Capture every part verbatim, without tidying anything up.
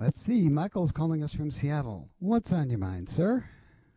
Let's see. Michael's calling us from Seattle. What's on your mind, sir?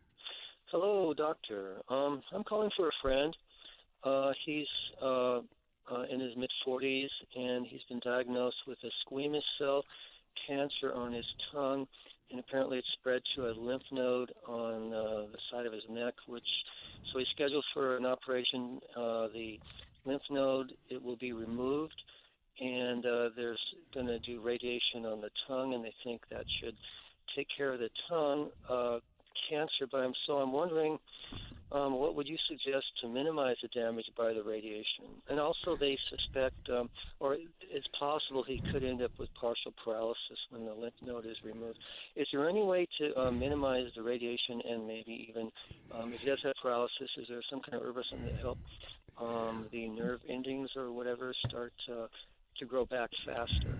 Hello, doctor. Um, I'm calling for a friend. Uh, he's uh, uh, in his mid-forties, and he's been diagnosed with a squamous cell cancer on his tongue, and apparently it's spread to a lymph node on uh, the side of his neck, which, so he's scheduled for an operation. Uh, the lymph node, it will be removed, and uh, there's going to do radiation on the tongue, and they think that should take care of the tongue uh, cancer. But I'm so I'm wondering, um, what would you suggest to minimize the damage by the radiation? And also, they suspect, um, or it's possible, he could end up with partial paralysis when the lymph node is removed. Is there any way to uh, minimize the radiation, and maybe even um, if he does have paralysis, is there some kind of herb or something that help um, the nerve endings or whatever start uh, to grow back faster?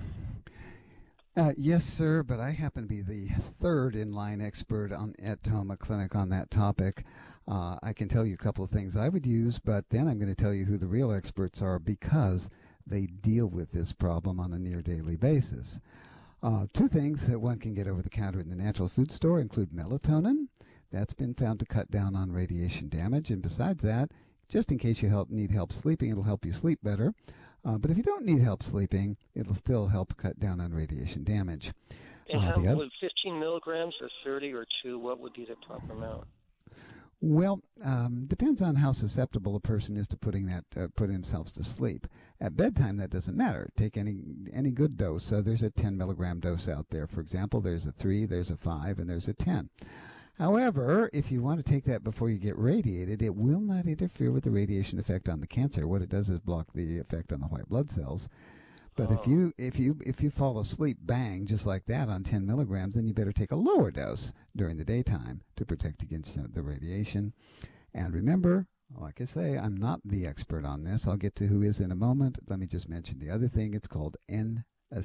Uh, yes, sir, but I happen to be the third in-line expert on, at Toma Clinic on that topic. Uh, I can tell you a couple of things I would use, but then I'm going to tell you who the real experts are because they deal with this problem on a near daily basis. Uh, two things that one can get over the counter in the natural food store include melatonin. That's been found to cut down on radiation damage, and besides that, just in case you help, need help sleeping, it'll help you sleep better. Uh, but if you don't need help sleeping, it'll still help cut down on radiation damage. And Uh, how the other, would fifteen milligrams or thirty or two, what would be the proper amount? well, um, depends on how susceptible a person is to putting that, uh, putting themselves to sleep. At bedtime, that doesn't matter. Take any any good dose. So there's a ten milligram dose out there. For example, there's a three, there's a five, and there's a ten. However, if you want to take that before you get radiated, it will not interfere with the radiation effect on the cancer. What it does is block the effect on the white blood cells. But if Oh, you if you if you fall asleep, bang, just like that on ten milligrams, then you better take a lower dose during the daytime to protect against uh, the radiation. And remember, like I say, I'm not the expert on this. I'll get to who is in a moment. Let me just mention the other thing. It's called N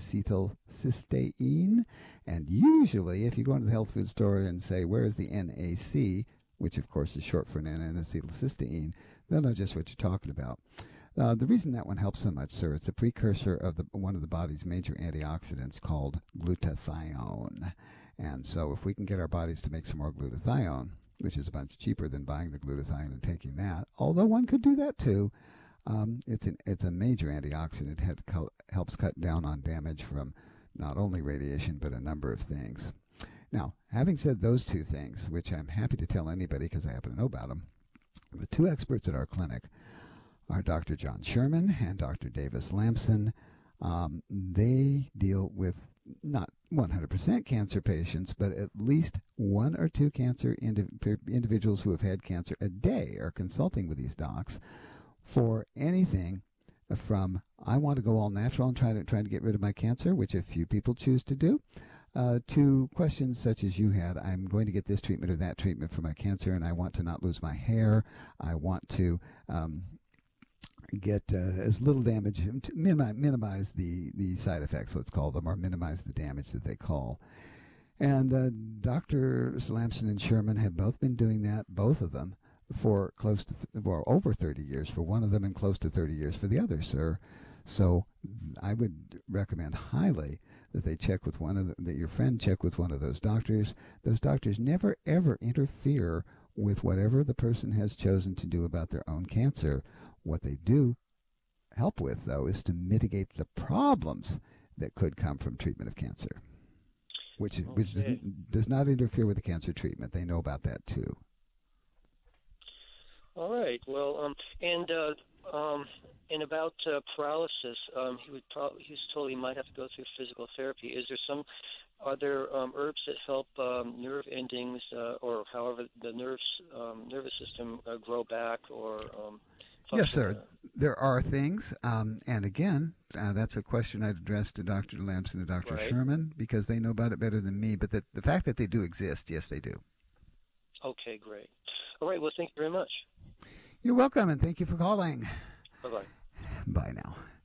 acetylcysteine, and usually if you go into the health food store and say, where is the N A C, which of course is short for N acetylcysteine, they'll know just what you're talking about. Uh, the reason that one helps so much, sir, it's a precursor of the, one of the body's major antioxidants called glutathione. And so if we can get our bodies to make some more glutathione, which is a bunch cheaper than buying the glutathione and taking that, although one could do that too, Um, it's an it's a major antioxidant. It helps cut down on damage from not only radiation but a number of things. Now, having said those two things, which I'm happy to tell anybody because I happen to know about them, the two experts at our clinic are Doctor John Sherman and Doctor Davis Lamson. Um, they deal with not one hundred percent cancer patients, but at least one or two cancer indiv- individuals who have had cancer a day are consulting with these docs for anything from I want to go all natural and try to try to get rid of my cancer, which a few people choose to do, uh, to questions such as you had. I'm going to get this treatment or that treatment for my cancer, and I want to not lose my hair. I want to um, get uh, as little damage to minimize, minimize the the side effects, let's call them, or minimize the damage that they call. And uh, Doctors Lamson and Sherman have both been doing that, both of them, for close to, th- well, over thirty years for one of them and close to thirty years for the other, sir. So I would recommend highly that they check with one of the, that your friend check with one of those doctors. Those doctors never, ever interfere with whatever the person has chosen to do about their own cancer. What they do help with, though, is to mitigate the problems that could come from treatment of cancer, which, which okay. does not interfere with the cancer treatment. They know about that, too. All right. Well, um, and uh, um, and about uh, paralysis, um, he would probably he's told he might have to go through physical therapy. Is there some? Are there um, herbs that help um, nerve endings, uh, or however the nerves um, nervous system uh, grow back or um, Yes, function sir. better? There are things, um, and again, uh, that's a question I'd address to Doctor Lamson and Doctor Right. Sherman because they know about it better than me. But the, the fact that they do exist, yes, they do. Okay. Great. All right. Well, thank you very much. You're welcome, and thank you for calling. Bye bye. Bye now.